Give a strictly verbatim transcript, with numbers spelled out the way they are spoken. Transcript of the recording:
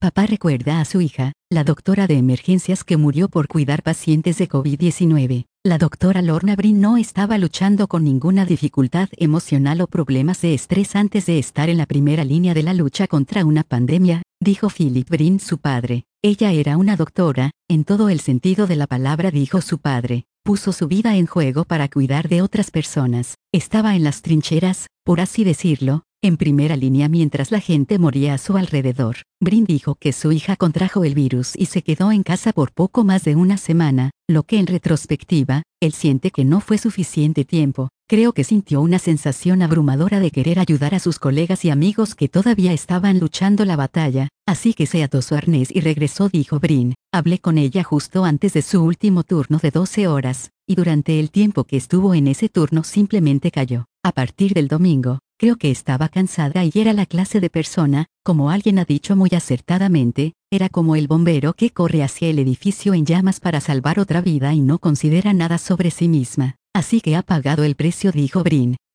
Papá recuerda a su hija, la doctora de emergencias que murió por cuidar pacientes de COVID diecinueve. La doctora Lorna Breen no estaba luchando con ninguna dificultad emocional o problemas de estrés antes de estar en la primera línea de la lucha contra una pandemia, dijo Philip Breen, su padre. Ella era una doctora, en todo el sentido de la palabra, dijo su padre. Puso su vida en juego para cuidar de otras personas. Estaba en las trincheras, por así decirlo, en primera línea mientras la gente moría a su alrededor. Breen dijo que su hija contrajo el virus y se quedó en casa por poco más de una semana, lo que en retrospectiva, él siente que no fue suficiente tiempo. Creo que sintió una sensación abrumadora de querer ayudar a sus colegas y amigos que todavía estaban luchando la batalla, así que se ató su arnés y regresó, dijo Breen. Hablé con ella justo antes de su último turno de doce horas, y durante el tiempo que estuvo en ese turno simplemente cayó. A partir del domingo, creo que estaba cansada y era la clase de persona, como alguien ha dicho muy acertadamente, era como el bombero que corre hacia el edificio en llamas para salvar otra vida y no considera nada sobre sí misma. Así que ha pagado el precio, dijo Breen.